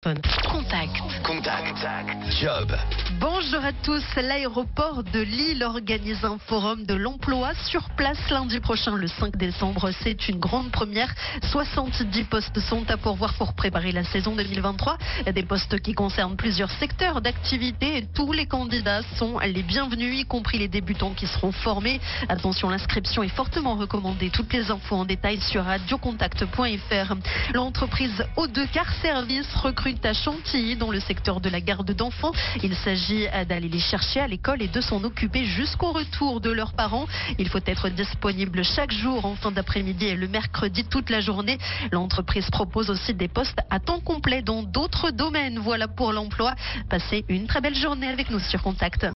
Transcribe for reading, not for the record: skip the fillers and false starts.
Contact. Job. Bonjour à tous. L'aéroport de Lille organise un forum de l'emploi sur place lundi prochain, le 5 décembre. C'est une grande première. 70 postes sont à pourvoir pour préparer la saison 2023. Des postes qui concernent plusieurs secteurs d'activité. Tous les candidats sont les bienvenus, y compris les débutants qui seront formés. Attention, l'inscription est fortement recommandée. Toutes les infos en détail sur radiocontact.fr. L'entreprise O2 Car Service recrute à Chantilly dans le secteur de la garde d'enfants. Il s'agit d'aller les chercher à l'école et de s'en occuper jusqu'au retour de leurs parents. Il faut être disponible chaque jour en fin d'après-midi et le mercredi toute la journée. L'entreprise propose aussi des postes à temps complet dans d'autres domaines. Voilà pour l'emploi. Passez une très belle journée avec nous sur Contact.